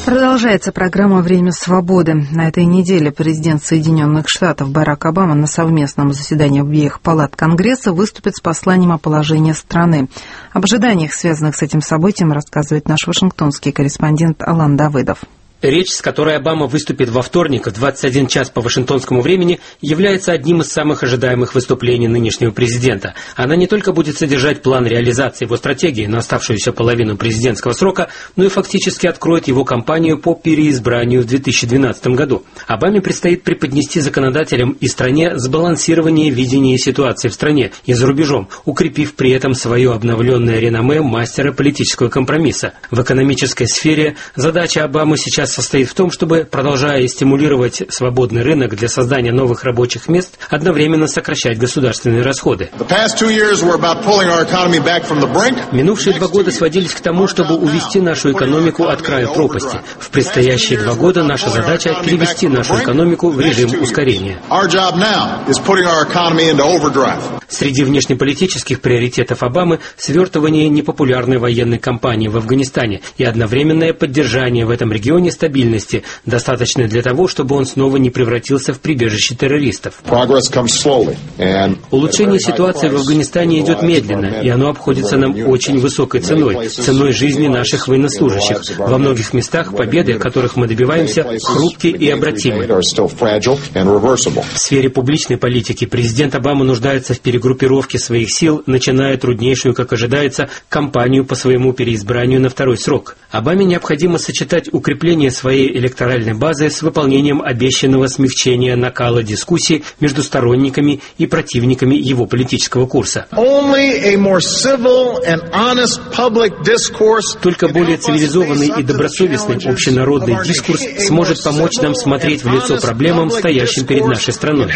Продолжается программа «Время свободы». На этой неделе президент Соединенных Штатов Барак Обама на совместном заседании обеих палат Конгресса выступит с посланием о положении страны. Об ожиданиях, связанных с этим событием, рассказывает наш вашингтонский корреспондент Алан Давыдов. Речь, с которой Обама выступит во вторник в 21 час по вашингтонскому времени, является одним из самых ожидаемых выступлений нынешнего президента. Она не только будет содержать план реализации его стратегии на оставшуюся половину президентского срока, но и фактически откроет его кампанию по переизбранию в 2012 году. Обаме предстоит преподнести законодателям и стране сбалансирование видения ситуации в стране и за рубежом, укрепив при этом свое обновленное реноме мастера политического компромисса. В экономической сфере задача Обамы сейчас состоит в том, чтобы, продолжая стимулировать свободный рынок для создания новых рабочих мест, одновременно сокращать государственные расходы. Минувшие 2 года сводились к тому, чтобы увести нашу экономику от края пропасти. В предстоящие 2 года наша задача – перевести нашу экономику в режим ускорения. Среди внешнеполитических приоритетов Обамы – свертывание непопулярной военной кампании в Афганистане и одновременное поддержание в этом регионе стабильности, достаточной для того, чтобы он снова не превратился в прибежище террористов. Улучшение ситуации в Афганистане идет медленно, и оно обходится нам очень высокой ценой, ценой жизни наших военнослужащих. Во многих местах победы, которых мы добиваемся, хрупкие и обратимы. В сфере публичной политики президент Обама нуждается в перегруппировке своих сил, начиная труднейшую, как ожидается, кампанию по своему переизбранию на 2-й срок. Обаме необходимо сочетать укрепление своей электоральной базы с выполнением обещанного смягчения накала дискуссий между сторонниками и противниками его политического курса. Только более цивилизованный и добросовестный общенародный дискурс сможет помочь нам смотреть в лицо проблемам, стоящим перед нашей страной.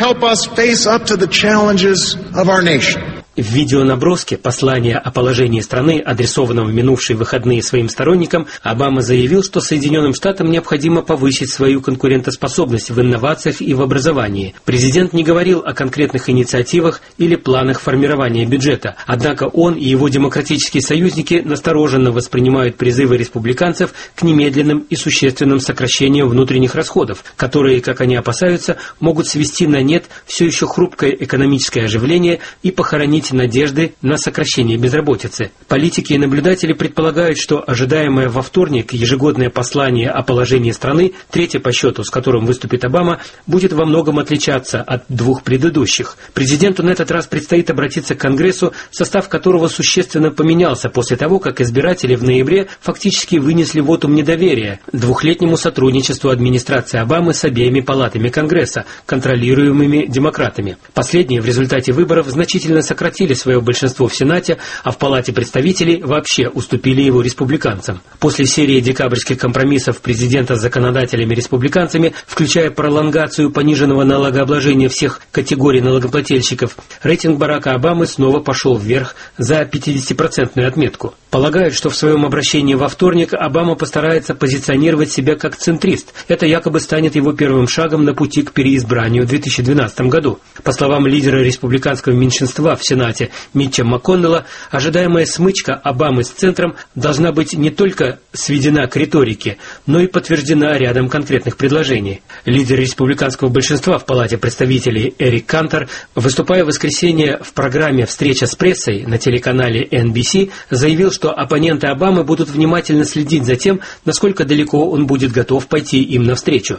В видеонаброске послания о положении страны, адресованного в минувшие выходные своим сторонникам, Обама заявил, что Соединенным Штатам необходимо повысить свою конкурентоспособность в инновациях и в образовании. Президент не говорил о конкретных инициативах или планах формирования бюджета, однако он и его демократические союзники настороженно воспринимают призывы республиканцев к немедленным и существенным сокращениям внутренних расходов, которые, как они опасаются, могут свести на нет все еще хрупкое экономическое оживление и похоронить надежды на сокращение безработицы. Политики и наблюдатели предполагают, что ожидаемое во вторник ежегодное послание о положении страны, 3-е по счету, с которым выступит Обама, будет во многом отличаться от 2 предыдущих. Президенту на этот раз предстоит обратиться к Конгрессу, состав которого существенно поменялся после того, как избиратели в ноябре фактически вынесли вотум недоверия 2-летнему сотрудничеству администрации Обамы с обеими палатами Конгресса, контролируемыми демократами. Последние в результате выборов значительно сократили свое большинство в Сенате, а в Палате представителей вообще уступили его республиканцам. После серии декабрьских компромиссов президента с законодателями-республиканцами, включая пролонгацию пониженного налогообложения всех категорий налогоплательщиков, рейтинг Барака Обамы снова пошел вверх за 50% отметку. Полагают, что в своем обращении во вторник Обама постарается позиционировать себя как центрист. Это якобы станет его первым шагом на пути к переизбранию в 2012 году. По словам лидера республиканского меньшинства в Сенате Митча МакКоннелла, ожидаемая смычка Обамы с центром должна быть не только сведена к риторике, но и подтверждена рядом конкретных предложений. Лидер республиканского большинства в Палате представителей Эрик Кантор, выступая в воскресенье в программе «Встреча с прессой» на телеканале NBC, заявил, что оппоненты Обамы будут внимательно следить за тем, насколько далеко он будет готов пойти им навстречу.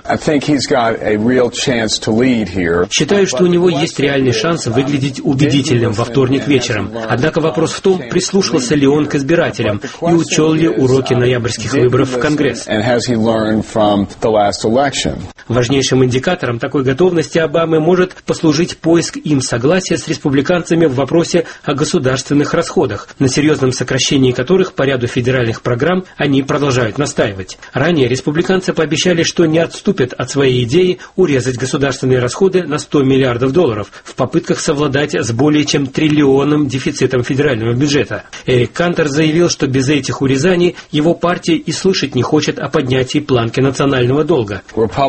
Считаю, что у него есть реальный шанс выглядеть убедительным во вторник вечером. Однако вопрос в том, прислушался ли он к избирателям и учел ли уроки ноябрьских выборов в Конгресс. Важнейшим индикатором такой готовности Обамы может послужить поиск им согласия с республиканцами в вопросе о государственных расходах, на серьезном сокращении которых по ряду федеральных программ они продолжают настаивать. Ранее республиканцы пообещали, что не отступят от своей идеи урезать государственные расходы на $100 миллиардов в попытках совладать с более чем триллионным дефицитом федерального бюджета. Эрик Кантер заявил, что без этих урезаний его партия и слышать не хочет о поднятии планки национального долга.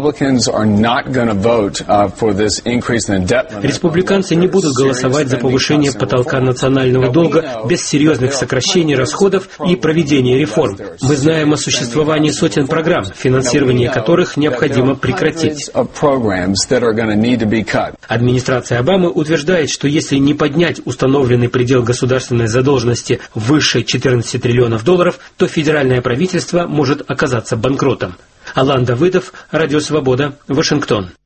Республиканцы не будут голосовать за повышение потолка национального долга без серьезных сокращений расходов и проведения реформ. Мы знаем о существовании сотен программ, финансирование которых необходимо прекратить. Администрация Обамы утверждает, что если не поднять установленный предел государственной задолженности выше 14 триллионов долларов, то федеральное правительство может оказаться банкротом. Алан Давыдов, Радио Свобода, Вашингтон.